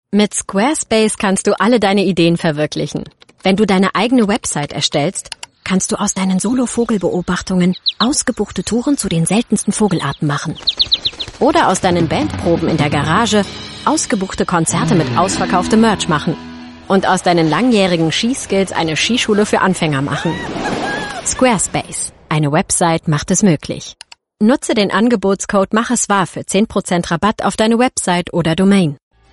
Mit Squarespace kannst du alle deine Ideen verwirklichen. Wenn du deine eigene Website erstellst, kannst du aus deinen Solo-Vogelbeobachtungen ausgebuchte Touren zu den seltensten Vogelarten machen. Oder aus deinen Bandproben in der Garage ausgebuchte Konzerte mit ausverkauftem Merch machen. Und aus deinen langjährigen Skiskills eine Skischule für Anfänger machen. Squarespace. Eine Website macht es möglich. Nutze den Angebotscode MACHESWAHR für 10% Rabatt auf deine Website oder Domain.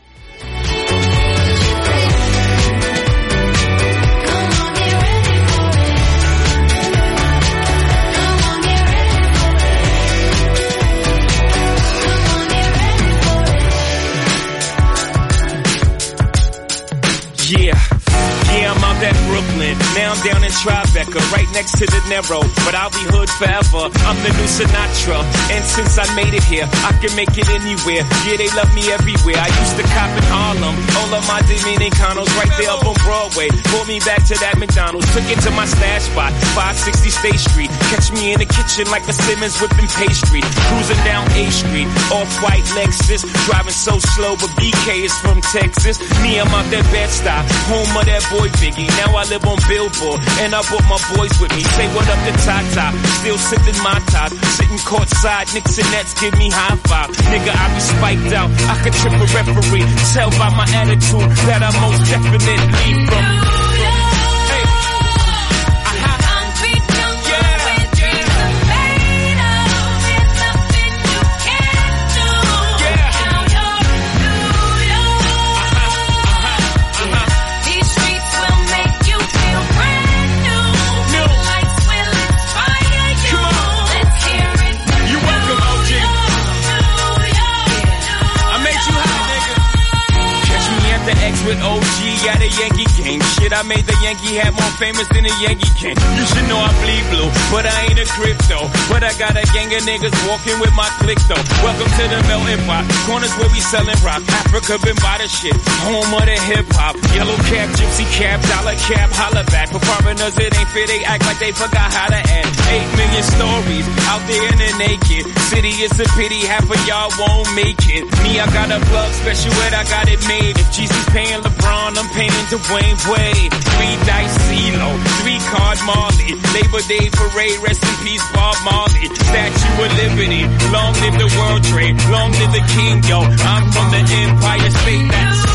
Yeah, I'm out at Brooklyn. Now I'm down in Tribeca, right next to the Narrow. But I'll be hood forever. I'm the new Sinatra. And since I made it here, I can make it anywhere. Yeah, they love me everywhere. I used to cop in Harlem. All of my Dominicanos right there up on Broadway. Pulled me back to that McDonald's. Took it to my stash spot, 560 State Street. Catch me in the kitchen like a Simmons whipping pastry. Cruising down A Street, off-white Lexus. Driving so slow, but BK is from Texas. Me, I'm out that Bed-Stuy, home of that boy Biggie. Now I live on Billboard, and I brought my boys with me. Say what up to Tata, still sipping my top. Sitting courtside, Knicks and Nets give me high five. Nigga, I be spiked out, I could trip a referee. Tell by my attitude that I most definitely from. With OG at a Yankee game. Shit, I made the Yankee hat more famous than the Yankee can. You should know I bleed blue, but I ain't a crypto. But I got a gang of niggas walking with my click though. Welcome to the melting pot. Corners where we selling rock. Africa been by the shit. Home of the hip hop. Yellow cap, gypsy cap, dollar cap, holla back. For foreigners it ain't fair, they act like they forgot how to act. 8 million stories out there in the naked city. It's a pity half of y'all won't make it. Me, I got a plug special ed, I got it made. If Jesus paying LeBron, I'm paying Dwayne Wade. 3 dice CeeLo, 3 card Marley. Labor Day parade, rest in peace Bob Marley. Statue of Liberty, long live the World Trade, long live the King, yo. I'm from the Empire State, that's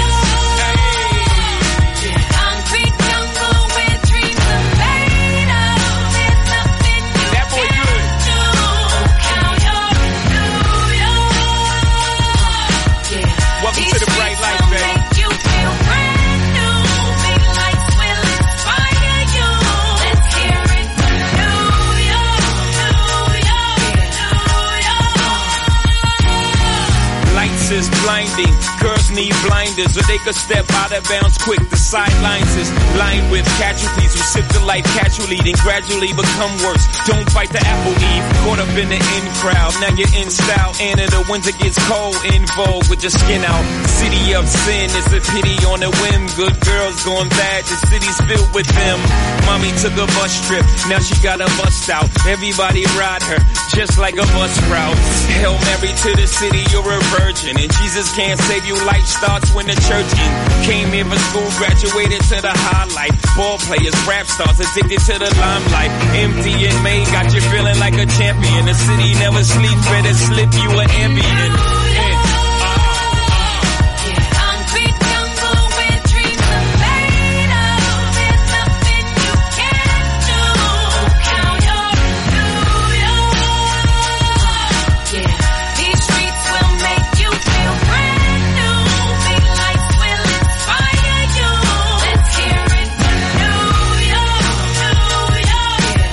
is blinding. Girls need blinders, or they could step out of bounds quick. The sidelines is lined with casualties who sip the life casually, then gradually become worse. Don't fight the apple eve, caught up in the in crowd. Now you're in style, and in the winter gets cold. In vogue with your skin out. City of sin is a pity on a whim. Good girls going bad, the city's filled with them. Mommy took a bus trip, now she got a bust out. Everybody ride her, just like a bus route. Hail Mary to the city, you're a virgin. And Jesus can't save you, life starts when the church in. Came here for school, graduated to the highlight. Ball players, rap stars, addicted to the limelight. Empty and May got you feeling like a champion. The city never sleeps, better slip you an ambient.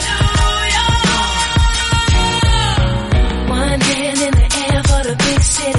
One hand in the air for the big city.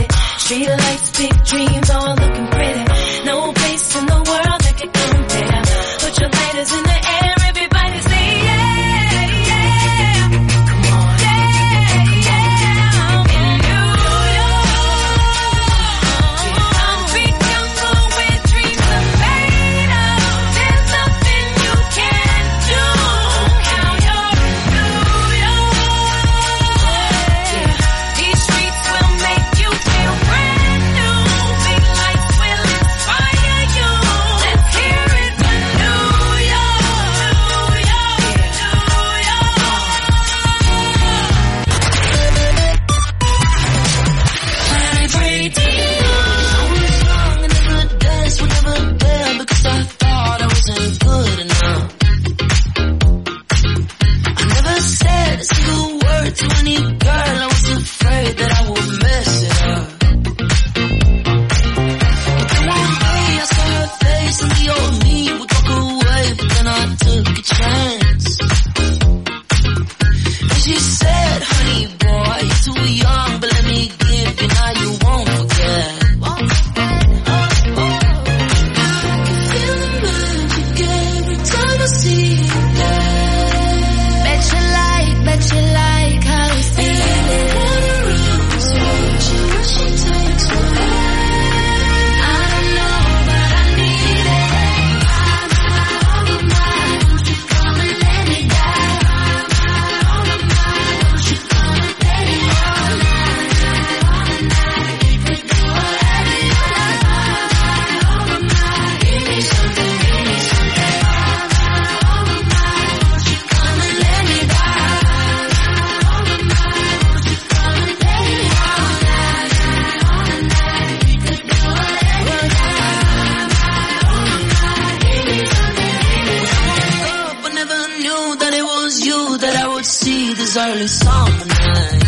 was early summer night.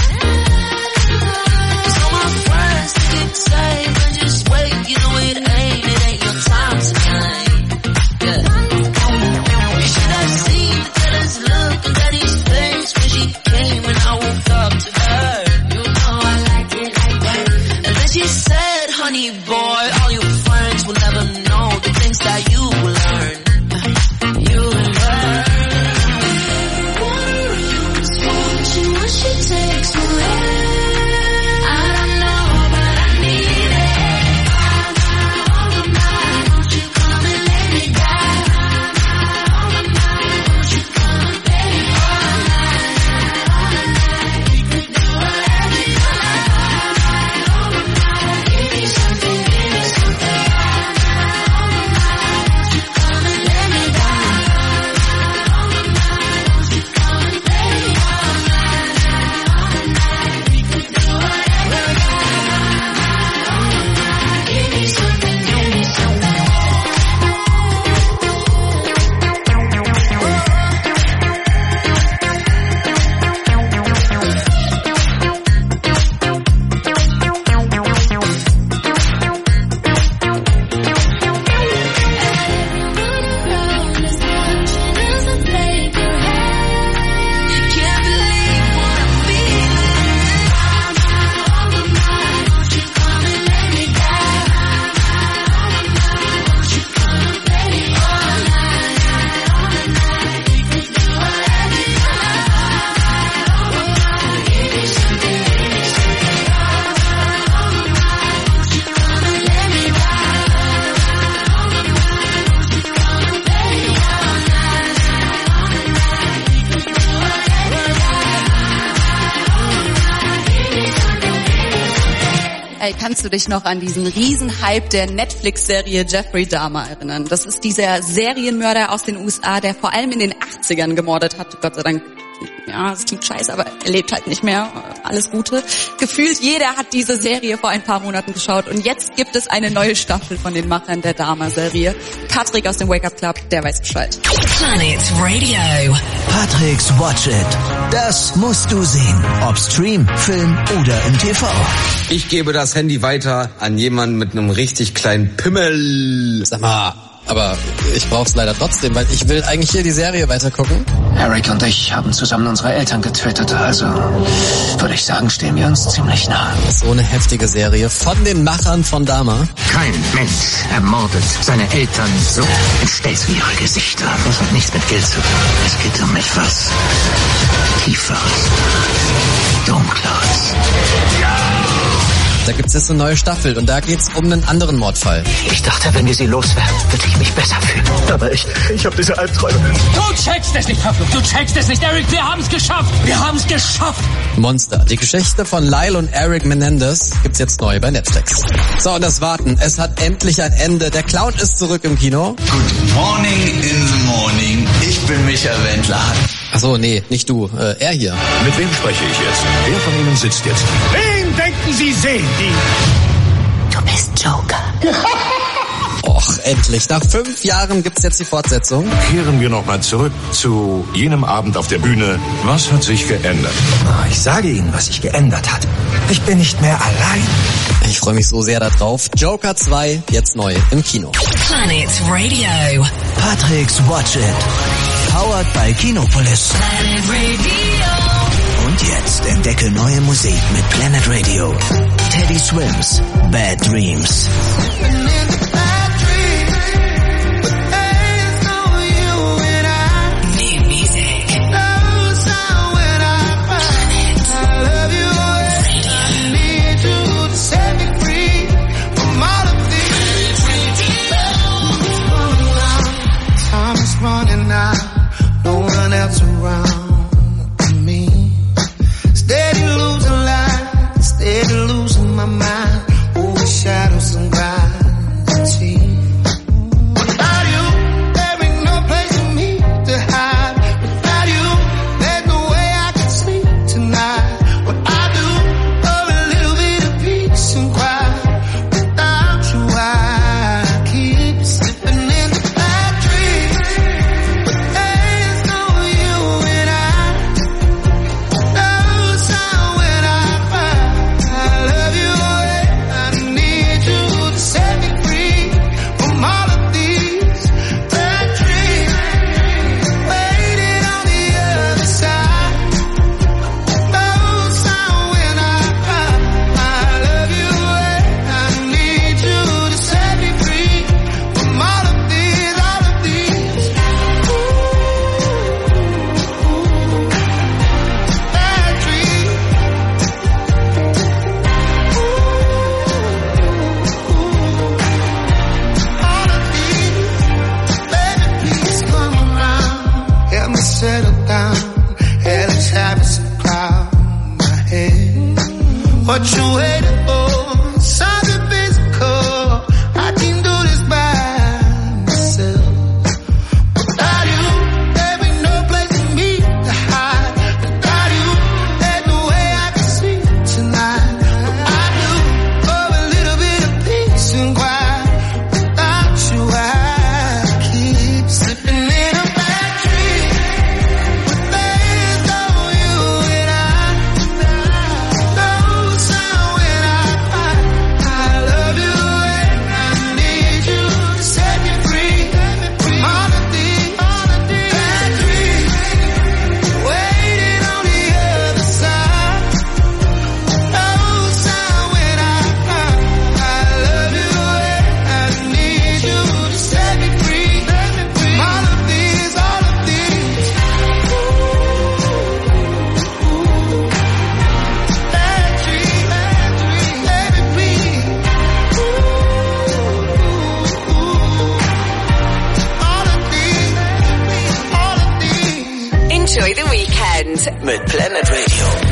So my friends think it's safe and just wait. You know it ain't your time tonight. Yeah. You should have seen the jealous look on Daddy's face when she came and I woke up to her. You know I like it like that. And then she said, honey boy, all your friends will never know the things that you will learn. You will learn. What she takes away, I don't know, but I need it. All of mine, won't you come and lay me down? All of mine, won't you come and baby? All night, we could do whatever you like. All of mine, give me something, give me something. All of mine, won't you come and lay me down? All of mine, won't you come and baby? Kannst du dich noch an diesen Riesenhype der Netflix-Serie Jeffrey Dahmer erinnern? Das ist dieser Serienmörder aus den USA, der vor allem in den 80ern gemordet hat. Gott sei Dank, ja, es klingt scheiße, aber er lebt halt nicht mehr. Alles Gute. Gefühlt jeder hat diese Serie vor ein paar Monaten geschaut und jetzt gibt es eine neue Staffel von den Machern der Dahmer-Serie. Patrick aus dem Wake Up Club, der weiß Bescheid. Planet Radio. Patricks Watch It. Das musst du sehen. Ob Stream, Film oder im TV. Ich gebe das Handy weiter an jemanden mit einem richtig kleinen Pimmel. Sag mal, aber ich brauch's leider trotzdem, weil ich will eigentlich hier die Serie weitergucken. Eric und ich haben zusammen unsere Eltern getötet, also würde ich sagen, stehen wir uns ziemlich nah. So eine heftige Serie von den Machern von Dahmer. Kein Mensch ermordet seine Eltern so. Entstellt wie ihre Gesichter. Das hat nichts mit Geld zu tun. Es geht um etwas Tieferes, Dunkleres. Da gibt's jetzt eine neue Staffel und da geht's um einen anderen Mordfall. Ich dachte, wenn wir sie loswerden, würde ich mich besser fühlen. Aber ich habe diese Albträume. Du checkst es nicht, Pablo. Du checkst es nicht, Eric. Wir haben's geschafft. Wir haben's geschafft. Monster. Die Geschichte von Lyle und Eric Menendez gibt's jetzt neu bei Netflix. So, und das Warten. Es hat endlich ein Ende. Der Clown ist zurück im Kino. Good morning in the morning. Ich bin Michael Wendler. Achso, nee, nicht du. Er hier. Mit wem spreche ich jetzt? Wer von Ihnen sitzt jetzt? Wen denken Sie sehen die? Du bist Joker. Och, endlich. Nach 5 Jahren gibt's jetzt die Fortsetzung. Kehren wir nochmal zurück zu jenem Abend auf der Bühne. Was hat sich geändert? Ich sage Ihnen, was sich geändert hat. Ich bin nicht mehr allein. Ich freue mich so sehr darauf. Joker 2, jetzt neu im Kino. Planet Radio. Patricks Watch It. Powered by Kinopolis. Planet Radio. Und jetzt entdecke neue Musik mit Planet Radio. Teddy Swims, Bad Dreams. Running out, no one else around me. Steady losing life, steady losing my mind. Overshadows and grind. Weekend mit Planet Radio.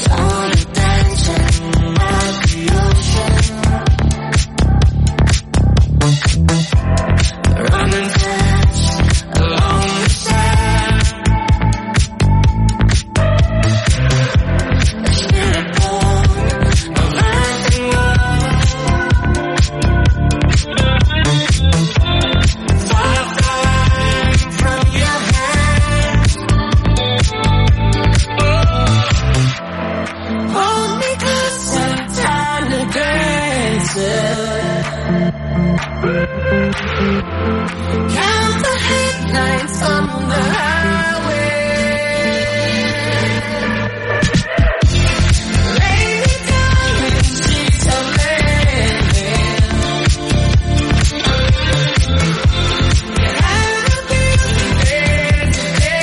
Count the headlights on the highway. Lay me down in sheets of linen. Get out of bed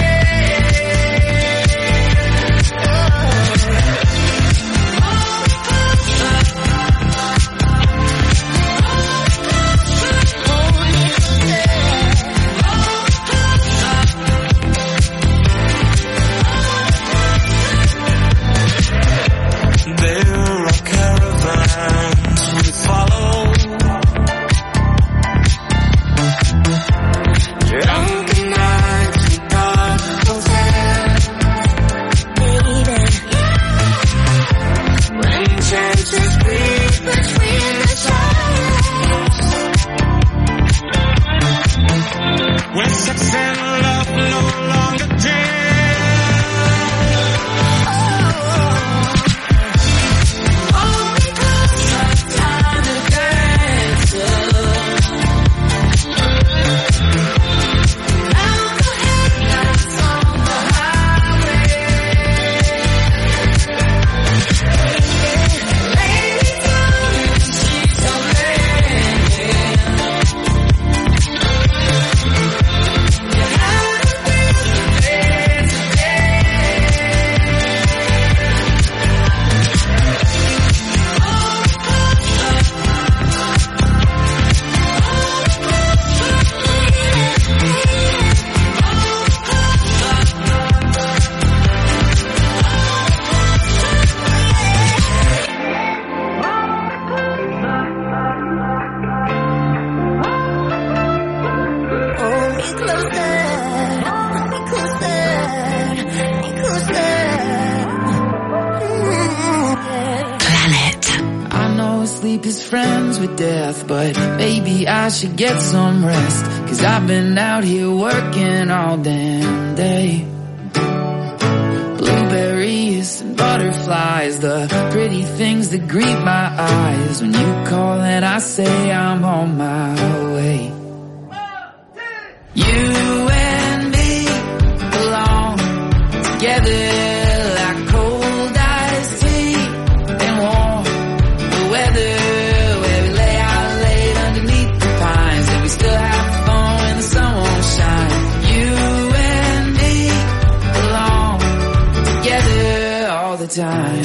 I should get some rest, 'cause I've been out here working all damn day. Blueberries and butterflies, the pretty things that greet my eyes. When you call and I say I'm on my way. You and me belong together. Time.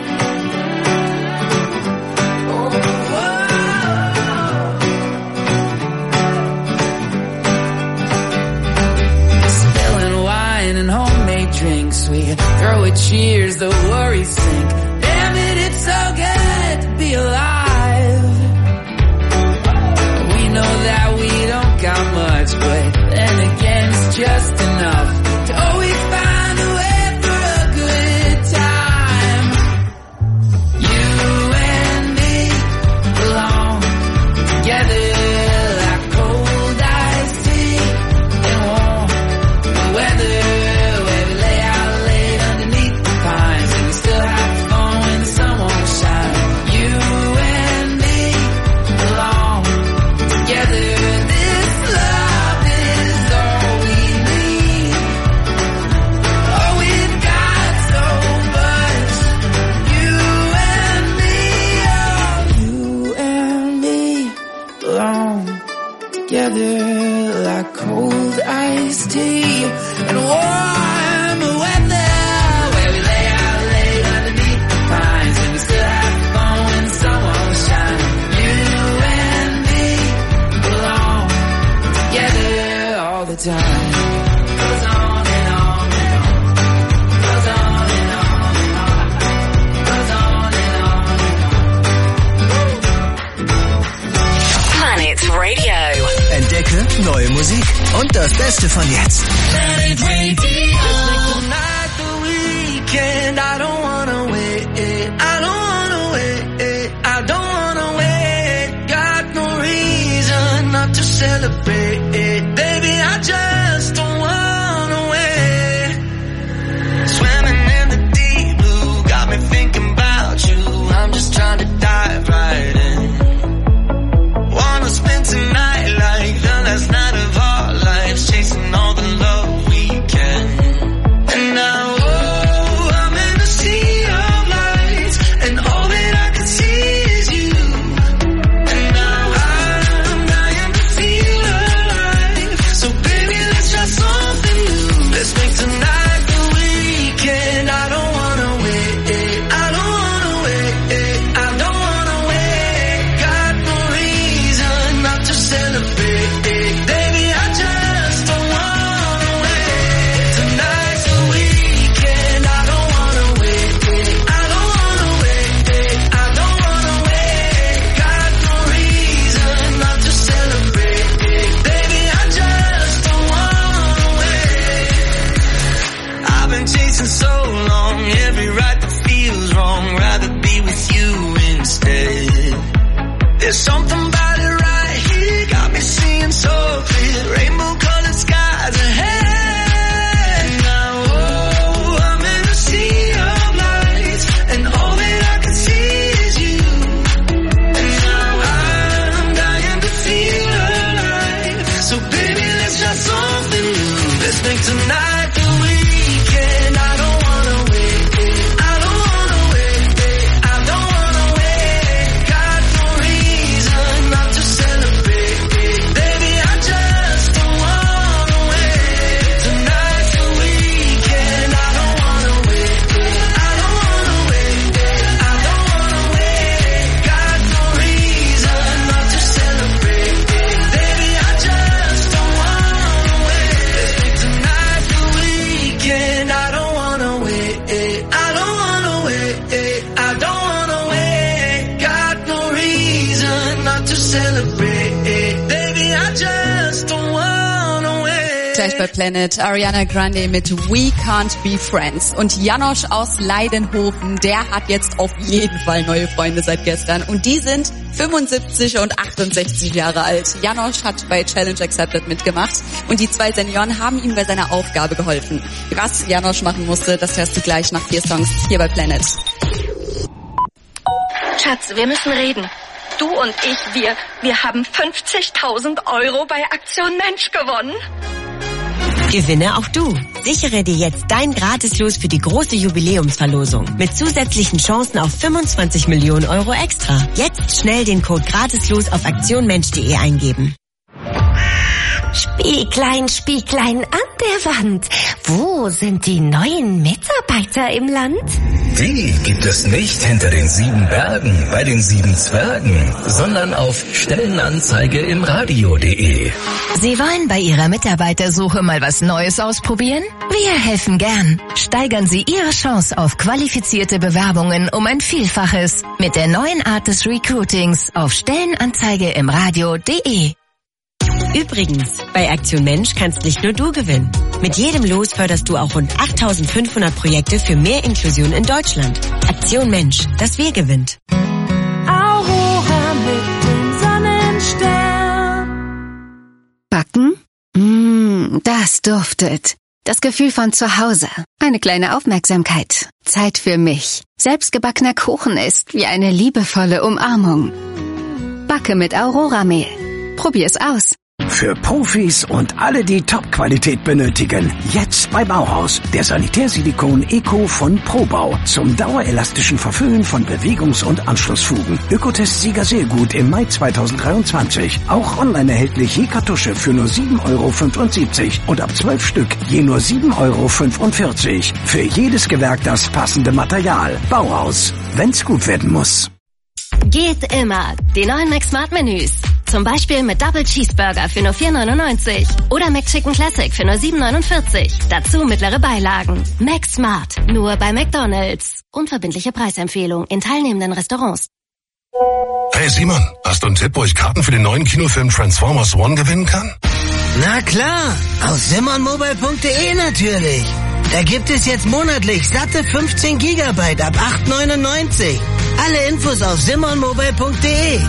Spilling wine and homemade drinks, we throw a cheers, the worries sink. Damn it, it's so good to be alive. We know that we don't got much, but then again it's just enough to always find a way. Like cold iced tea and warm weather, where we lay out late underneath the pines, and we still have fun when the sun won't shine. You and me belong together all the time. Goes on and on and on. neue Musik und das Beste von jetzt. Planet Radio. I don't wanna wait. I don't wanna wait. I don't wanna wait. Got no reason not to celebrate. Baby, I just don't wanna wait. Swimming in the deep blue got me thinking about you. I'm just trying to dive right in. Wanna spend tonight like the last night of our lives, chasing all the love we can. And now there's something about it right here, got me seeing so clear, rainbow colored skies ahead. Now, I'm in a sea of lights, and all that I can see is you. And now I'm dying to feel alive, so baby, let's try something new. Let's make tonight the weekend. I don't wanna wait. I don't wanna wait. I don't wanna wait. Got no reason not to celebrate. Baby, I just don't wanna wait. Tonight's the weekend. I don't wanna wait. I don't wanna wait. I don't wanna wait. Got no reason not to celebrate. Baby, I just don't wanna wait. Let's make tonight the weekend. I don't wanna wait. I don't wanna wait. I don't wanna wait. Got no reason not to celebrate. Baby, I just don't wanna wait. Gleich bei Planet, Ariana Grande mit We Can't Be Friends. Und Janosch aus Leidenhofen, der hat jetzt auf jeden Fall neue Freunde seit gestern. Und die sind 75 und 68 Jahre alt. Janosch hat bei Challenge Accepted mitgemacht. Und die zwei Senioren haben ihm bei seiner Aufgabe geholfen. Was Janosch machen musste, das hörst du gleich nach 4 Songs hier bei Planet. Schatz, wir müssen reden. Du und ich, wir haben 50.000 € bei Aktion Mensch gewonnen. Gewinne auch du. Sichere dir jetzt dein Gratislos für die große Jubiläumsverlosung mit zusätzlichen Chancen auf 25 Millionen € extra. Jetzt schnell den Code Gratislos auf aktionmensch.de eingeben. Spieglein an der Wand. Wo sind die neuen Mitarbeiter im Land? Die gibt es nicht hinter den 7 Bergen, bei den 7 Zwergen, sondern auf Stellenanzeige im Radio.de. Sie wollen bei Ihrer Mitarbeitersuche mal was Neues ausprobieren? Wir helfen gern. Steigern Sie Ihre Chance auf qualifizierte Bewerbungen um ein Vielfaches mit der neuen Art des Recruitings auf Stellenanzeige im Radio.de. Übrigens, bei Aktion Mensch kannst nicht nur du gewinnen. Mit jedem Los förderst du auch rund 8.500 Projekte für mehr Inklusion in Deutschland. Aktion Mensch, das Wir gewinnt. Aurora mit dem Sonnenstern. Backen? Das duftet. Das Gefühl von zu Hause. Eine kleine Aufmerksamkeit. Zeit für mich. Selbstgebackener Kuchen ist wie eine liebevolle Umarmung. Backe mit Aurora-Mehl. Probier's aus. Für Profis und alle, die Top-Qualität benötigen. Jetzt bei Bauhaus. Der Sanitärsilikon Eco von Probau. Zum dauerelastischen Verfüllen von Bewegungs- und Anschlussfugen. Ökotest-Sieger sehr gut im Mai 2023. Auch online erhältlich je Kartusche für nur 7,75 € und ab 12 Stück je nur 7,45 €. Für jedes Gewerk das passende Material. Bauhaus. Wenn's gut werden muss. Geht immer. Die neuen McSmart-Menüs. Zum Beispiel mit Double Cheeseburger für nur 4,99 € oder McChicken Classic für nur 7,49 €. Dazu mittlere Beilagen. McSmart. Nur bei McDonald's. Unverbindliche Preisempfehlung in teilnehmenden Restaurants. Hey Simon, hast du einen Tipp, wo ich Karten für den neuen Kinofilm Transformers One gewinnen kann? Na klar, auf simonmobile.de natürlich. Da gibt es jetzt monatlich satte 15 Gigabyte ab 8,99. Alle Infos auf simonmobile.de.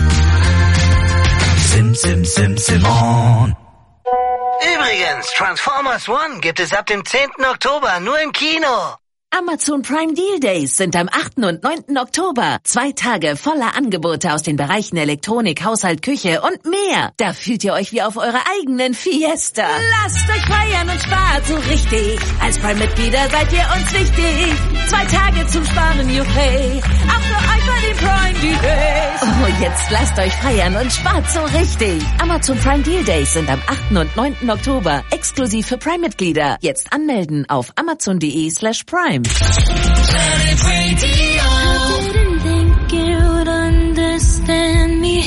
Simon. Übrigens, Transformers One gibt es ab dem 10. Oktober nur im Kino. Amazon Prime Deal Days sind am 8. und 9. Oktober. 2 Tage voller Angebote aus den Bereichen Elektronik, Haushalt, Küche und mehr. Da fühlt ihr euch wie auf eurer eigenen Fiesta. Lasst euch feiern und spart so richtig. Als Prime-Mitglieder seid ihr uns wichtig. 2 Tage zum Sparen, juchey. Auch für euch bei den Prime Deal Days. Oh, jetzt lasst euch feiern und spart so richtig. Amazon Prime Deal Days sind am 8. und 9. Oktober. Exklusiv für Prime-Mitglieder. Jetzt anmelden auf amazon.de/prime. Planet Radio. I didn't think you'd understand me.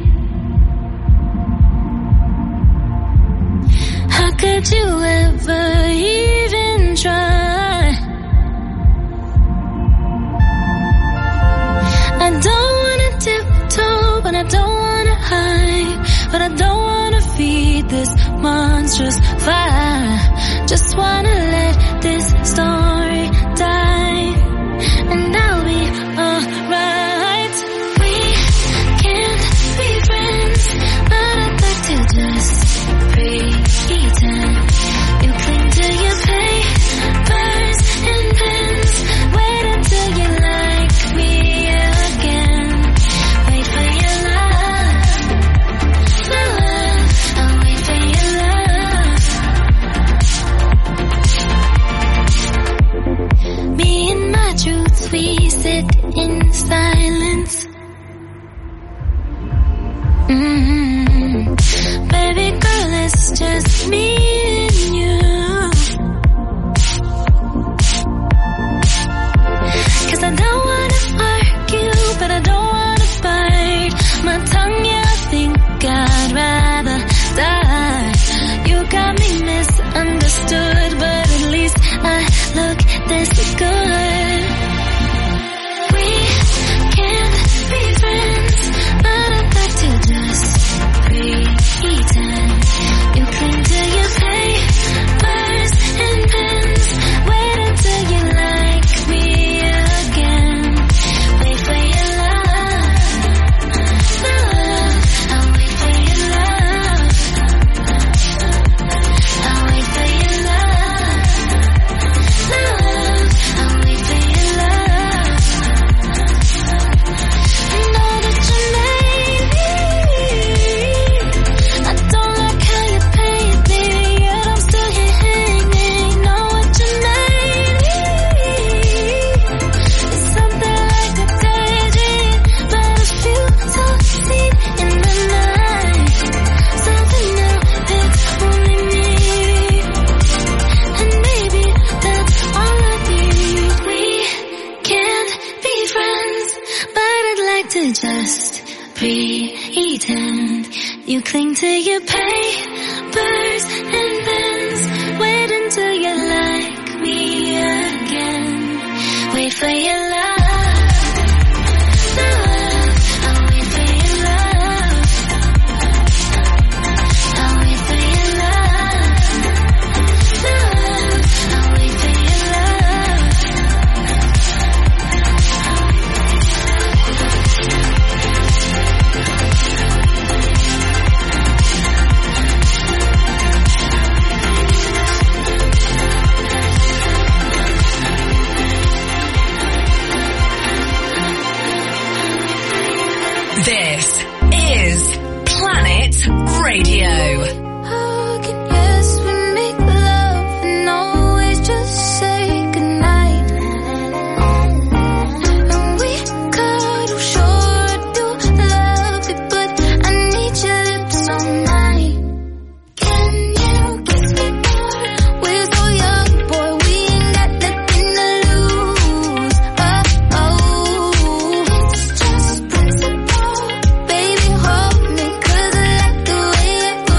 How could you ever even try? I don't wanna tiptoe, but I don't wanna hide. But I don't wanna feed this monstrous fire. Just wanna let this story die, and I'll be alright. We can't be friends, but I'd like to just pretend. You cling to your papers and pens. Wait until you like me again. Wait for your love, my love. I'll wait for your love. Me and my truth, we sit in silence. Baby girl, it's just me and you. 'Cause I don't wanna argue, but I don't wanna bite my tongue, yeah, I think I'd rather die. You got me misunderstood, but at least I look this good. We can't be friends, but I'd like to just pretend. You cling to your papers and pens. Wait until you like me again. Wait for your love, my love. I'll wait for your love. I'll wait for your love, my love. I'll wait for your love. I know that you made me. I don't like how you paint me, yet I'm still here hanging. Know what you made me. It's something like a daydream, but a few thoughts seen in the night. Something new, it's only me, and maybe that's all I need. We can't be friends, but I'd like to just pretend. You cling to your papers and pens. Wait until you like me again. Wait for your love, my love. I'll wait for your love. I'll wait for your love, my love. I'll wait for your love. This is Planet Radio. How can yes we make love and always just say goodnight? And we cuddle, sure I do love it, but I need your lips on mine. Can you kiss me more? We're so young, boy, we ain't got nothing to lose. Oh, it's just principle. Baby, hold me, 'cause I like the way it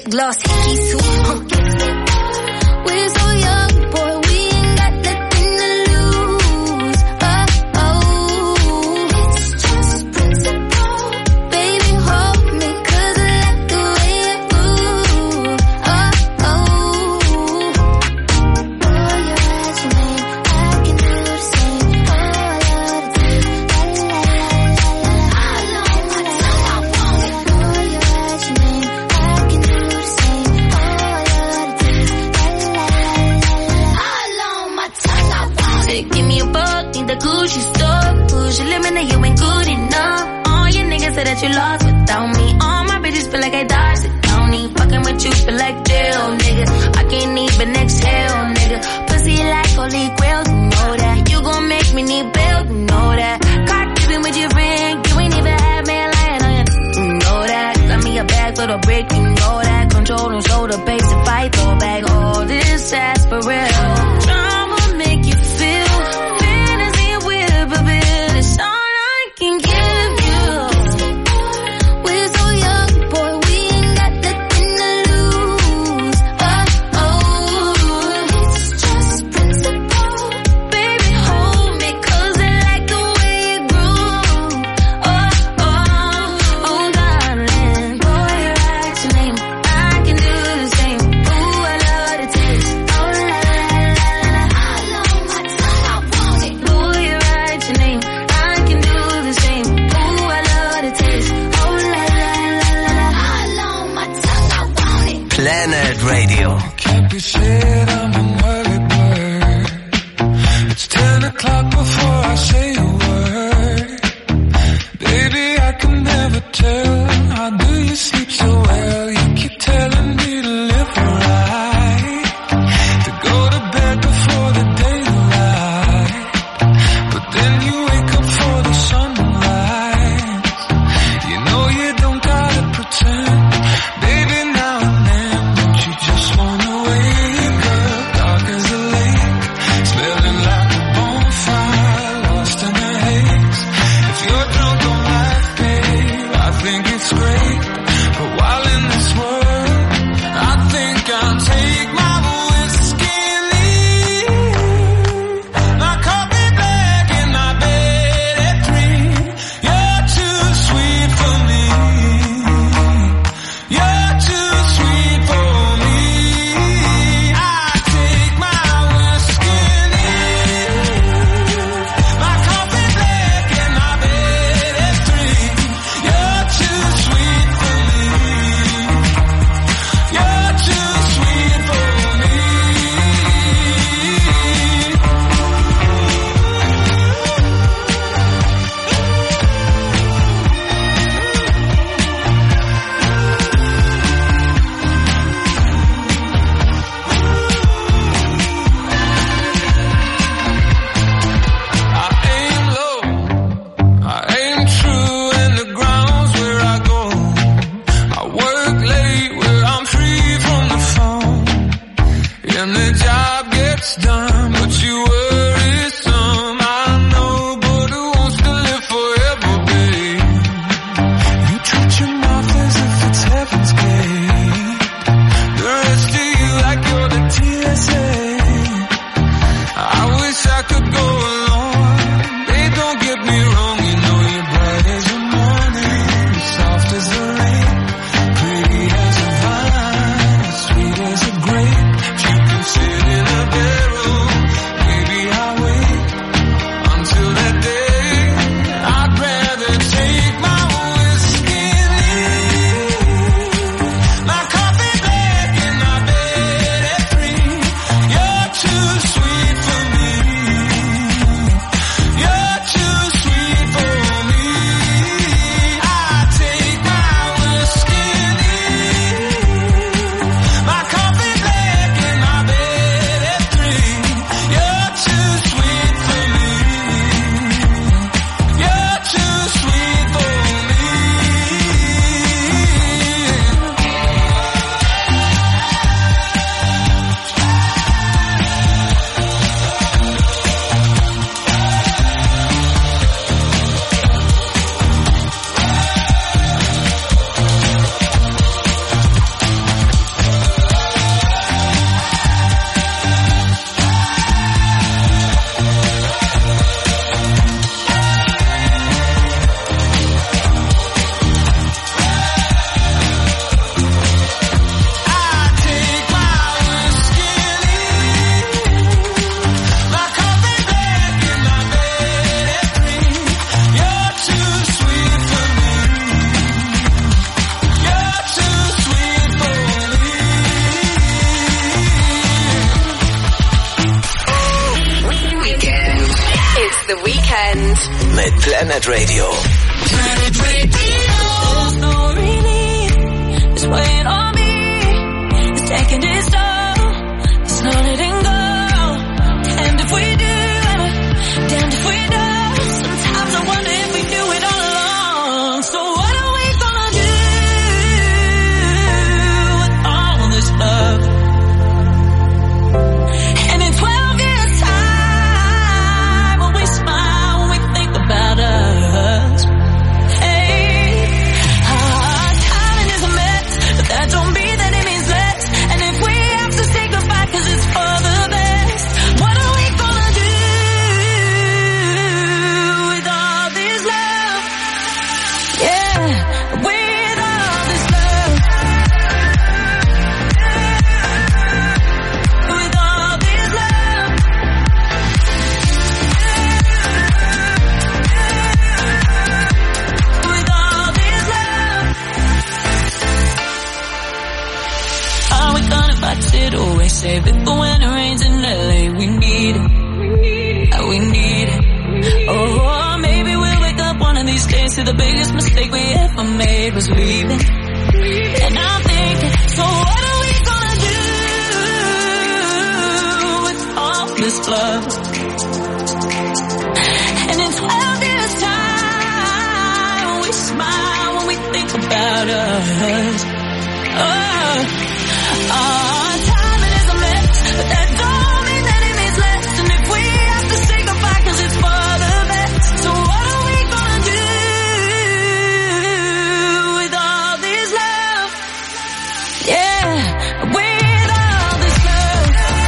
lip gloss, hickey suit. We're so young, boy, we ain't got nothing to lose. It's just principle. Baby, hold me, 'cause I like the way you move. Boy, you're at your name, I can do the same. Oh, I love the give me a buck, need the Gucci store. Push your limit, you ain't good enough. All your niggas say that you lost without me. All my bitches feel like I dodged the county. Fucking with you feel like jail, nigga. I can't even exhale, nigga. Pussy like holy grail, you know that. You gon' make me need bail, you know that. Caught keeping with your friend, you ain't even had man lying on you know that. Got me a bag for the brick, you know that. Control and shoulder, pace and fight, throw back all this ass for real. Drama make you feel fantasy with a bill. It's all I can give you. We're so young, boy, we ain't got nothing to lose. It's just The Weeknd. Mit Planet Radio. Planet Radio. There's no relief. It's weighing on me. It's taking its toll. There's no letting go. And if we do, damned if we don't. Sometimes I wonder if we do it all along. So what are we gonna do with all this love? And in 12 years time, when we smile, when we think about us. Hey, timing is a mess, but that don't mean that it means less. And if we have to say goodbye 'cause it's for the best, what are we gonna do with all this love? Yeah, with all this love. With all this love. With all this love. Are we gonna fight it away? Save it for when it rains in LA. We need it. We need it. Oh, maybe we'll wake up one of these days to the biggest mistake we ever made was leaving. And I'm thinking, so what are we gonna do with all this love? And in 12 years time, when we smile, when we think about us. Timing is a mess, but that don't mean that it means less. And if we have to say goodbye 'cause it's for the best, so what are we gonna do with all this love? Yeah, with all this love.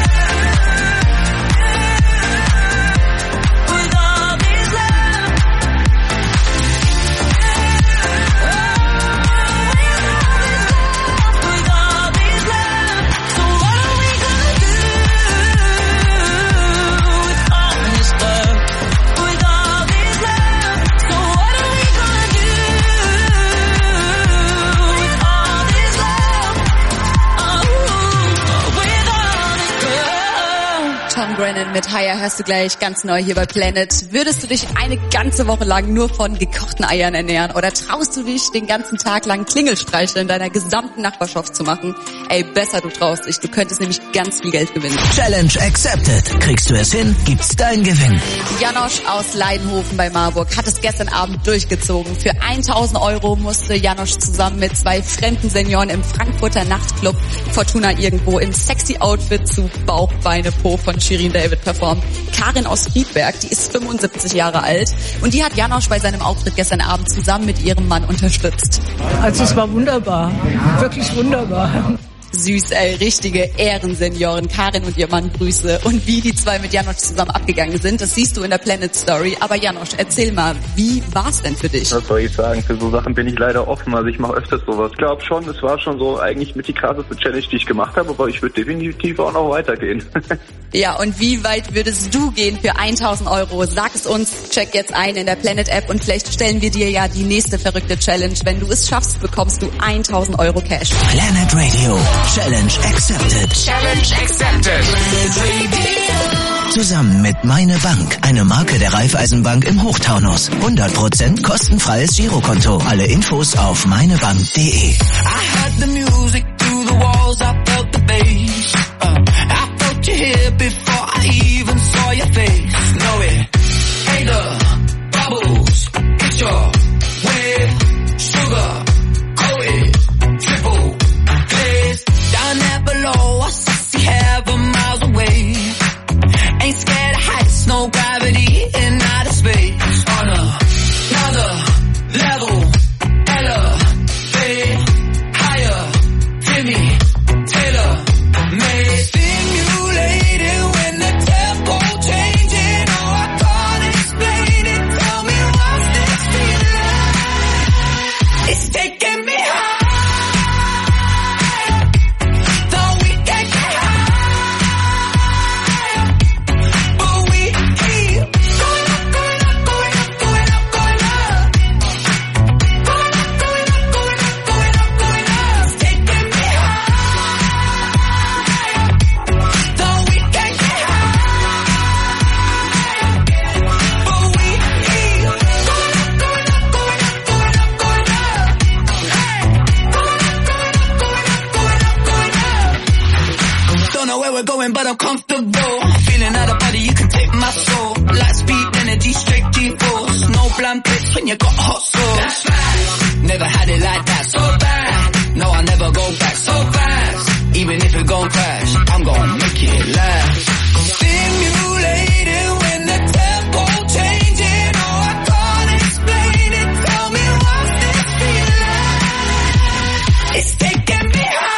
With all this love. With all this love. So what are we gonna do with all this love? With all this love. So what are we gonna do with all this love? With all this love. Tom Grennan mit Higher hörst du gleich ganz neu hier bei Planet. Würdest du dich eine ganze Woche lang nur von gekochten Eiern ernähren oder traust du dich den ganzen Tag lang Klingelstreiche in deiner gesamten Nachbarschaft zu machen? Ey, besser du traust dich, du könntest nämlich ganz viel Geld gewinnen. Challenge accepted. Kriegst du es hin, gibt's dein Gewinn. Janosch aus Leidenhofen bei Marburg hat es gestern Abend durchgezogen. Für 1.000 € musste Janosch zusammen mit 2 fremden Senioren im Frankfurter Nachtclub Fortuna irgendwo im sexy Outfit zu Bauch, Beine, Po von Shirin David performen. Karin aus Friedberg, die ist 75 Jahre alt und die hat Janosch bei seinem Auftritt gestern Abend zusammen mit ihrem Mann unterstützt. Also es war wunderbar, wirklich wunderbar. Süß, ey, richtige Ehrensenioren. Karin und ihr Mann, Grüße. Und wie die zwei mit Janosch zusammen abgegangen sind, das siehst du in der Planet Story. Aber Janosch, erzähl mal, wie war's denn für dich? Was soll ich sagen? Für so Sachen bin ich leider offen. Also ich mache öfters sowas. Ich glaube schon, es war schon so eigentlich mit die krasseste Challenge, die ich gemacht habe, aber ich würde definitiv auch noch weitergehen. Ja, und wie weit würdest du gehen für 1.000 €? Sag es uns, check jetzt ein in der Planet App und vielleicht stellen wir dir ja die nächste verrückte Challenge. Wenn du es schaffst, bekommst du 1.000 € Cash. Planet Radio. Challenge accepted. Challenge accepted. Zusammen mit Meine Bank, eine Marke der Raiffeisenbank im Hochtaunus. 100% kostenfreies Girokonto. Alle Infos auf meinebank.de. I heard the music through the walls, I felt the bass. I felt you here before I even saw your face. No, it ain't the bubbles, it's your wave, sugar, coated, triple glaze. Down there below, I see heaven miles away. Ain't scared of heights, no gravity in outer space. On another level, elevate higher, give me, take when you got hot sauce. That's right. Never had it like that, so bad. No, I'll never go back so fast. Even if it gon' crash, I'm gon' make it last. Stimulated when the tempo changing. Oh, I can't explain it. Tell me what's this feeling? It's taking me high.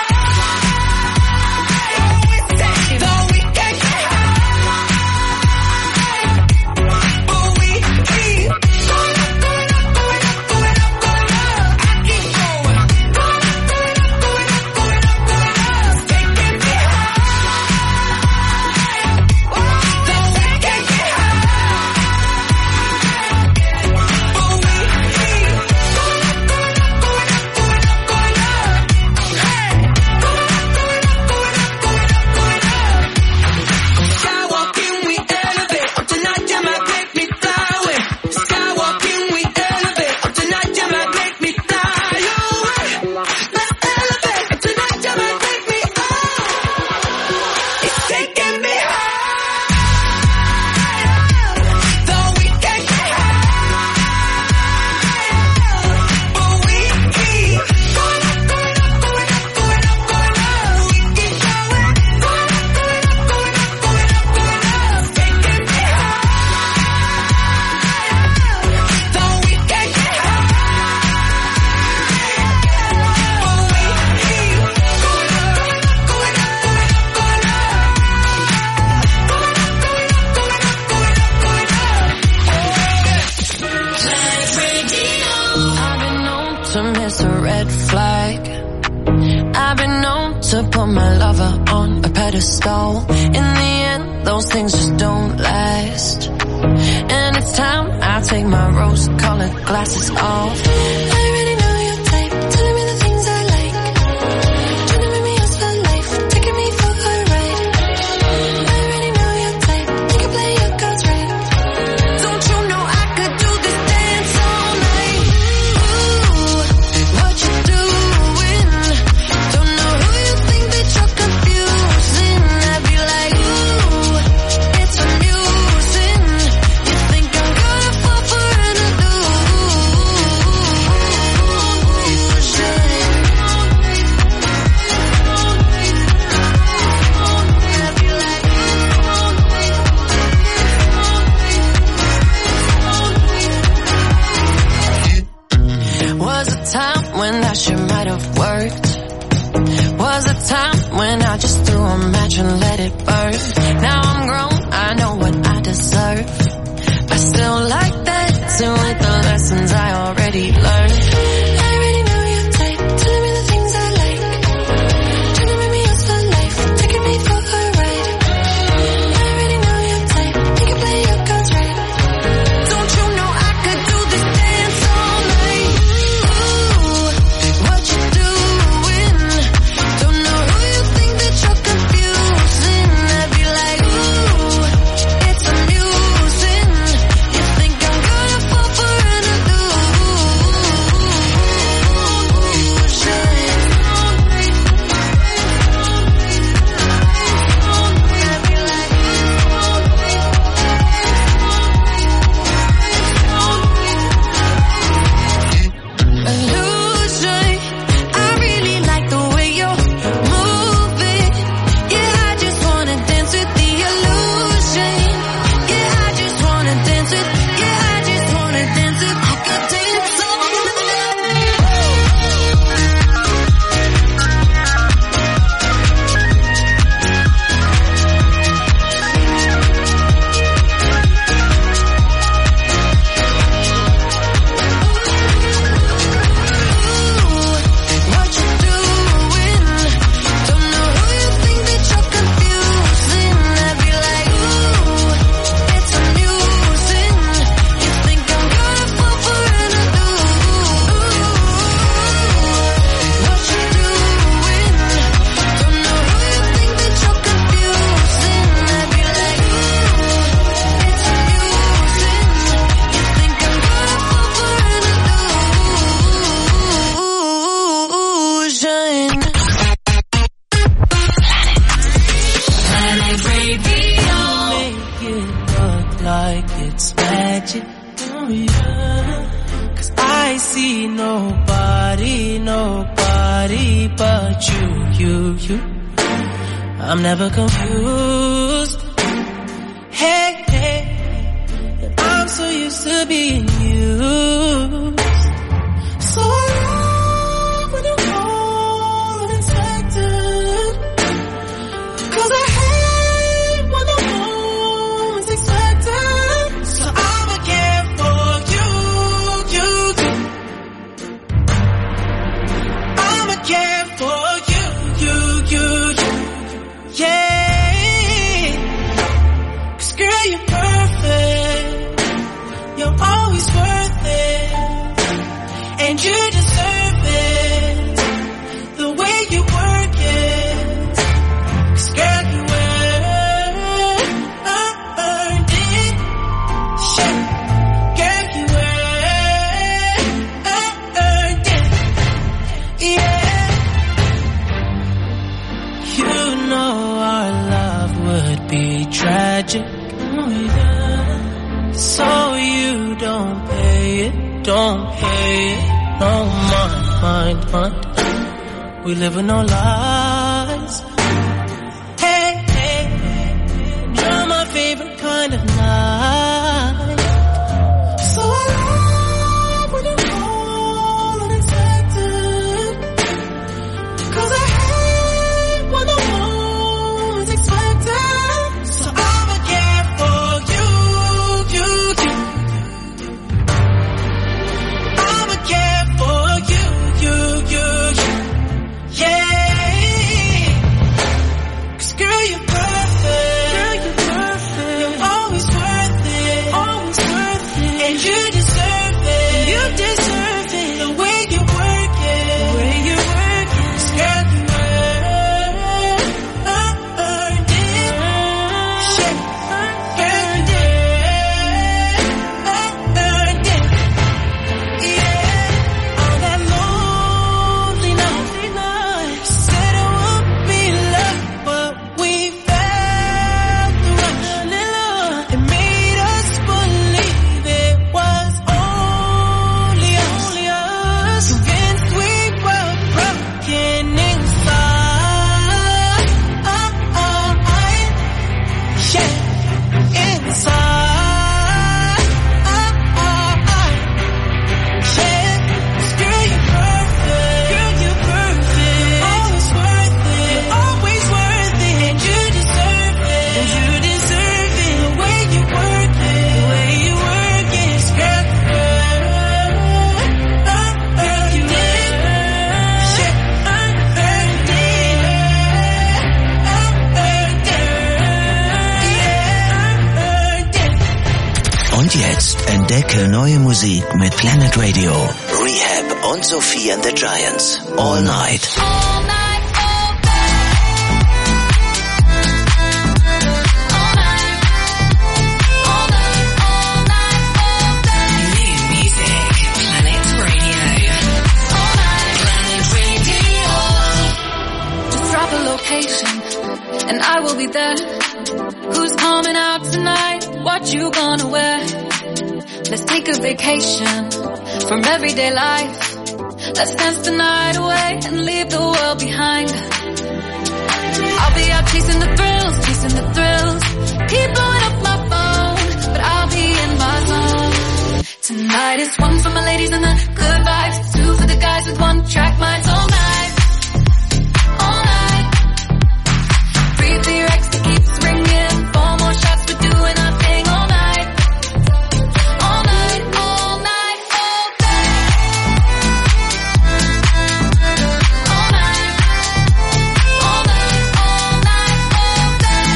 like it's magic. Oh yeah. 'Cause I see nobody but you. I'm never confused. Hey, and I'm so used to being used. So I love when you call unexpected. 'Cause I hate when the moment's expected. So I'ma care for you. I'ma care for you. Yeah. 'Cause girl, you're perfect. You're always worth it. And you deserve it. The way you work it. 'Cause girl, you earned it. Shit. Girl, you earned it. Yeah. You know our love would be tragic. Oh, yeah. So you don't pay it. No mind. We live with no lies. Hey, you're my favorite kind of night. So I love when you call unexpected. 'Cause I hate when the moment's expected. So I'ma care for you. I'ma care for you. Yeah. 'Cause girl, you're perfect. You're always worth it. And you deserve it. The way you work it. 'Cause girl, you earned it. Shit. Girl, you earned it. Yeah. On that lonely night, said it would be love, but we felt the rush. It made us believe it was only us. Convinced we were broken inside. Yeah, inside. Yeah, 'cause girl, you're perfect. Always worth it. And you deserve it. The way you work it. 'Cause girl, you earned it. Shit, earned it. Und jetzt entdecke neue Musik mit Planet Radio. Rehab und Sophie and the Giants. All Night. Just drop a location, and I will be there. Who's coming out tonight? What you gonna wear? Let's take a vacation from everyday life. Let's dance the night away and leave the world behind. I'll be out chasing the thrills. Keep blowing up my phone, but I'll be in my zone. Tonight is one for my ladies and the good vibes, two for the guys with one track minds all night. All night. Breathe for your ex that keeps ringing. 4 more shots, we're doing our thing all night. All night, all night, all day. All night, all night, all night, all day.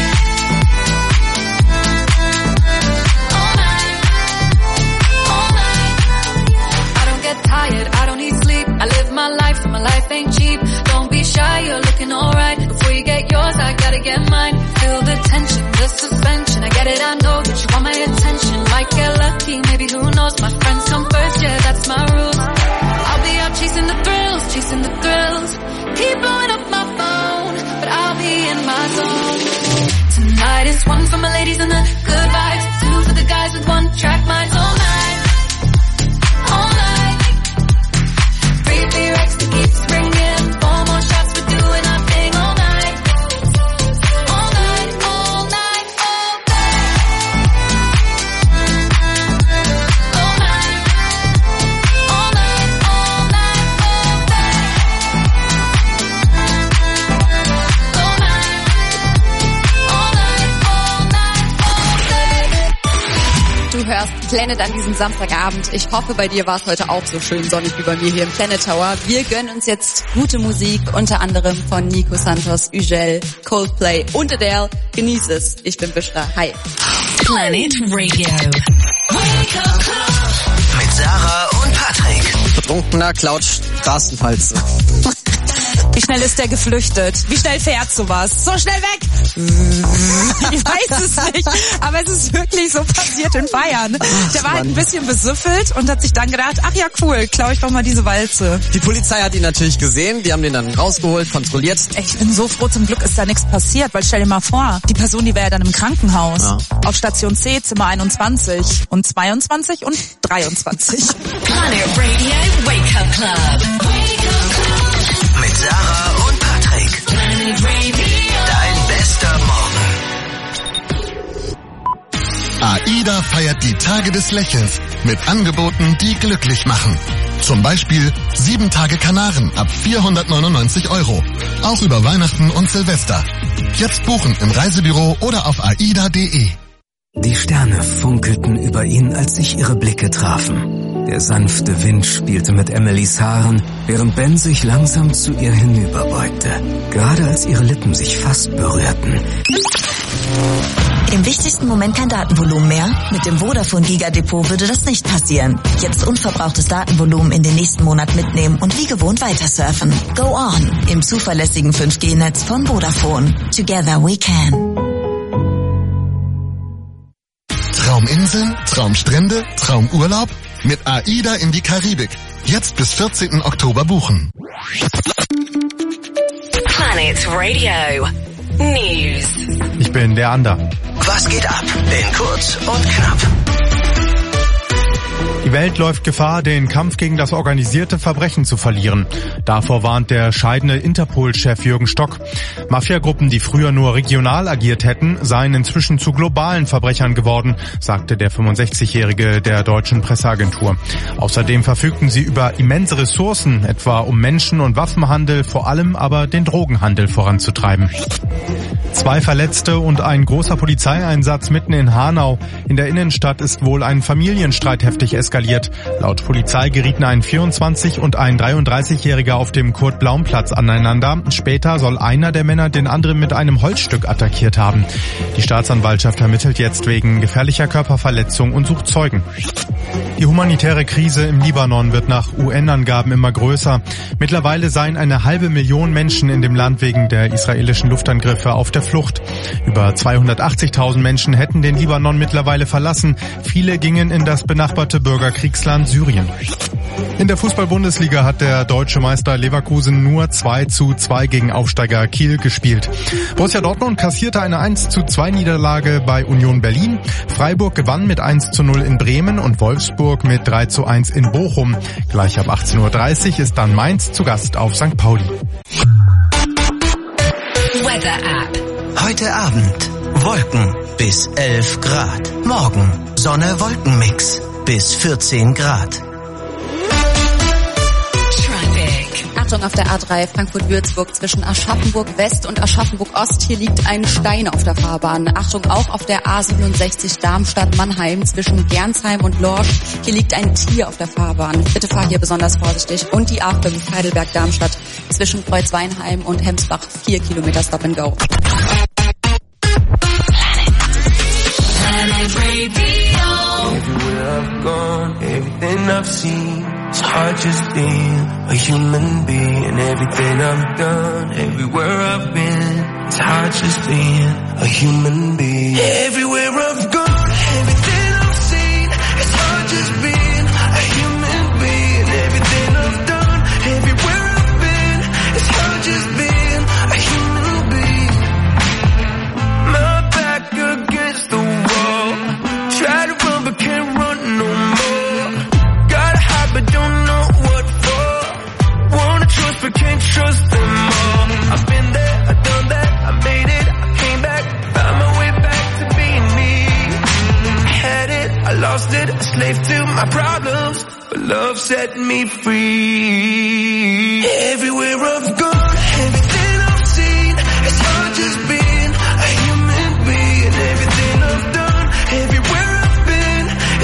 All night, all night. I don't get tired, I don't need sleep. I live my life, so my life ain't cheap. Don't be shy, you're looking alright. Before you get yours, I gotta get mine. Feel the tension, the suspension. I get it, I know that you want my attention. Might get lucky, maybe who knows. My friends come first, yeah, that's my rules. I'll be out chasing the thrills. Keep blowing up my phone, but I'll be in my zone. Tonight is one for my ladies and the good vibes, two for the guys with one track minds all night. All night. Du hörst Planet an diesem Samstagabend. Ich hoffe, bei dir war es heute auch so schön sonnig wie bei mir hier im Planet Tower. Wir gönnen uns jetzt gute Musik, unter anderem von Nico Santos, Ugel, Coldplay und Adele. Genieß es. Ich bin Bishra. Hi. Planet Radio. Wake up Club. Mit Sarah und Patrick. Betrunkener klaut Straßenfalze. Wie schnell ist der geflüchtet? Wie schnell fährt sowas? So schnell weg! Ich weiß es nicht, aber es ist wirklich so passiert in Bayern. Der war halt ein bisschen besüffelt und hat sich dann gedacht, ach ja cool, klaue ich doch mal diese Walze. Die Polizei hat ihn natürlich gesehen, die haben den dann rausgeholt, kontrolliert. Ich bin so froh, zum Glück ist da nichts passiert, weil stell dir mal vor, die Person, die wäre ja dann im Krankenhaus. Ja. Auf Station C, Zimmer 21 und 22 und 23. Planet Radio Wake Up Club. Wake Up Club. Mit Sarah und Patrick. Planet Radio. Dein bester Morgen. AIDA feiert die Tage des Lächelns mit Angeboten, die glücklich machen. Zum Beispiel 7 Tage Kanaren ab 499 €. Auch über Weihnachten und Silvester. Jetzt buchen im Reisebüro oder auf aida.de. Die Sterne funkelten über ihn, als sich ihre Blicke trafen. Der sanfte Wind spielte mit Emilys Haaren, während Ben sich langsam zu ihr hinüberbeugte. Gerade als ihre Lippen sich fast berührten. Im wichtigsten Moment kein Datenvolumen mehr? Mit dem Vodafone Giga Depot würde das nicht passieren. Jetzt unverbrauchtes Datenvolumen in den nächsten Monat mitnehmen und wie gewohnt weitersurfen. Go on im zuverlässigen 5G-Netz von Vodafone. Together we can. Trauminseln, Traumstrände, Traumurlaub? Mit AIDA in die Karibik. Jetzt bis 14. Oktober buchen. Planet Radio News. Ich bin der Ander. Was geht ab? In kurz und knapp. Die Welt läuft Gefahr, den Kampf gegen das organisierte Verbrechen zu verlieren. Davor warnt der scheidende Interpol-Chef Jürgen Stock. Mafiagruppen, die früher nur regional agiert hätten, seien inzwischen zu globalen Verbrechern geworden, sagte der 65-Jährige der deutschen Presseagentur. Außerdem verfügten sie über immense Ressourcen, etwa um Menschen- und Waffenhandel, vor allem aber den Drogenhandel voranzutreiben. 2 Verletzte und ein großer Polizeieinsatz mitten in Hanau. In der Innenstadt ist wohl ein Familienstreit heftig eskaliert. Laut Polizei gerieten ein 24- und ein 33-Jähriger auf dem Kurt-Blaum-Platz aneinander. Später soll einer der Männer den anderen mit einem Holzstück attackiert haben. Die Staatsanwaltschaft ermittelt jetzt wegen gefährlicher Körperverletzung und sucht Zeugen. Die humanitäre Krise im Libanon wird nach UN-Angaben immer größer. Mittlerweile seien 500.000 Menschen in dem Land wegen der israelischen Luftangriffe auf der Flucht. Über 280.000 Menschen hätten den Libanon mittlerweile verlassen. Viele gingen in das benachbarte Bürgerkriegsland Syrien. In der Fußball-Bundesliga hat der deutsche Meister Leverkusen nur 2:2 gegen Aufsteiger Kiel gespielt. Borussia Dortmund kassierte eine 1:2 Niederlage bei Union Berlin. Freiburg gewann mit 1:0 in Bremen und Wolfsburg mit 3:1 in Bochum. Gleich ab 18:30 Uhr ist dann Mainz zu Gast auf St. Pauli. Weather App. Heute Abend Wolken bis 11 Grad. Morgen Sonne-Wolken-Mix bis 14 Grad. Achtung auf der A3 Frankfurt-Würzburg zwischen Aschaffenburg-West und Aschaffenburg-Ost. Hier liegt ein Stein auf der Fahrbahn. Achtung auch auf der A67 Darmstadt-Mannheim zwischen Gernsheim und Lorsch. Hier liegt ein Tier auf der Fahrbahn. Bitte fahr hier besonders vorsichtig. Und die A5 Heidelberg-Darmstadt zwischen Kreuzweinheim und Hemsbach. 4 Kilometer Stop and Go. Planet Radio. Everywhere I've gone, everything I've seen, it's hard just being a human being. Everything I've done, everywhere I've been, it's hard just being a human being. Everywhere I've gone, everything I've seen, it's hard just being a human being. Everything I've done, everywhere I've been, it's hard just being a human being. My back against the wall, try to run but can't run no more. Gotta hide but don't know what for. Wanna trust but can't trust them all. I've been there, I've done that, I made it, I came back, found my way back to being me. I had it, I lost it, a slave to my problems, but love set me free. Everywhere I've gone, everything I've seen, it's hard just being a human being. Everything I've done, everywhere I've been,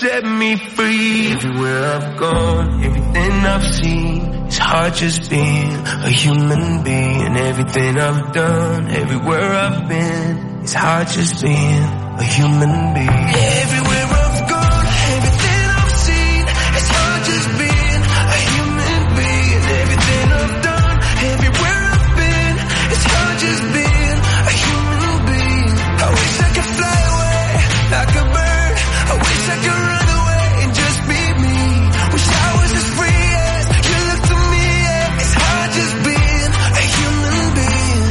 set me free. Everywhere I've gone, everything I've seen, it's hard just being a human being. Everything I've done, everywhere I've been, it's hard just being a human being. Everywhere I've gone, everything I've seen, it's hard just being a human being. Everything I've done, everywhere I've been, it's hard just being a human being. I wish I could fly away like a bird. I wish I could run away and just be me. Wish I was as free as you look to me. Yeah. It's hard just being a human being.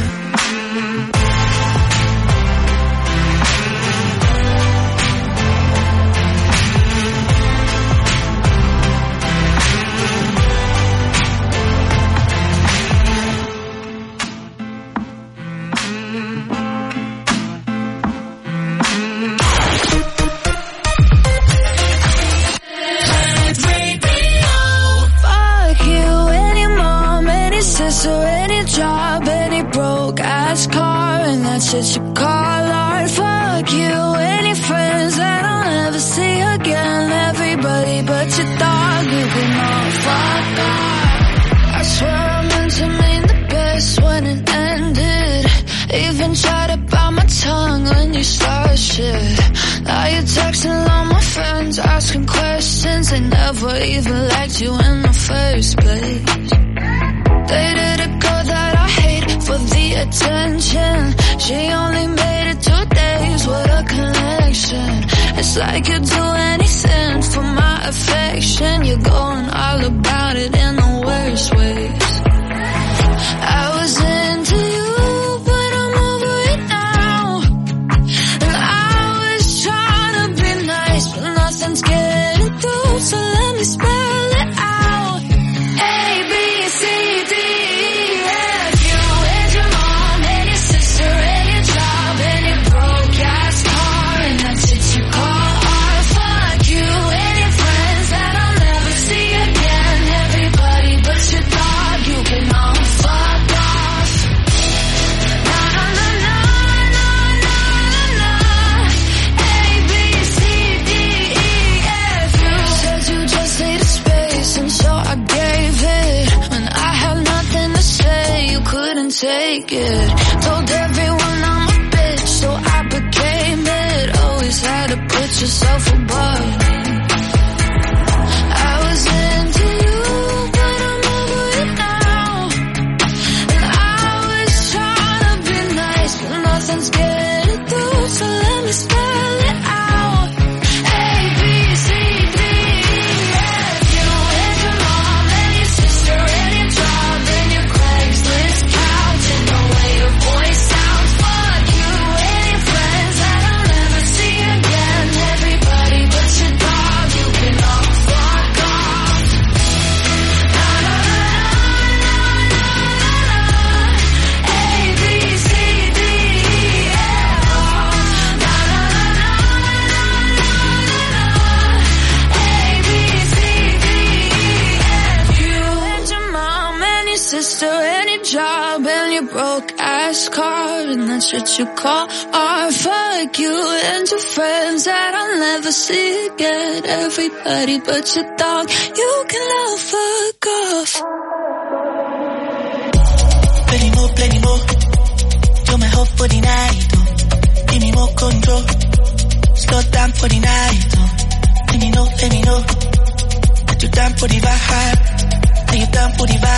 So any job, any broke ass car, and that's it you call art. Fuck you, any friends that I'll never see again. Everybody but your dog, you can all fuck off. I swear I meant to mean the best when it ended. Even tried to bite my tongue when you started shit. Now you're texting all my friends, asking questions. They never even liked you in the first place. Dated a girl that I hate for the attention. She only made it 2 days with a connection. It's like you'd do anything for my affection. You're going all about it in the worst ways. I was into you, but I'm over it now. And I was trying to be nice, but nothing's getting through. So let me spell it out. A, B, C, D, E, F, U, and your mom, and your sister, and your job, and your broke ass car, and that's it you call art. Fuck you, and your friends that I'll never see again. Everybody but your dog, you can all fuck off. Na na na na na na na. A, B, C, D, E, F, U. Said you just needed space, and so I gave it. When I had nothing to say, you couldn't take it. Told everyone I'm a bitch, so I became it. Always had to put yourself above me. I was into you, but I'm over it now. And I was trying to be nice, but nothing's getting through. So let me spell it out. A, B, C, D, E, F, U, and your mom, and your sister, and your job, and your Craigslist couch, and the way your voice sounds. Fuck you, and your friends that I'll never see again. Everybody but your dog, you can all fuck off. Na na na na na na. A, B, C, D, E, F. Na na na na na na na. A, B, C, D, E, F. You and your mom and your sister and your job and your broke ass car, and that's what you call art. Fuck you and your friends that I'll never see again. Everybody but your dog, you can all fuck off. Plenty more. You're my hope for the night. Oh. Give me more control. Slow down for the night. Oh. Let me know. That you down for the vibe. Are you down for the vibe?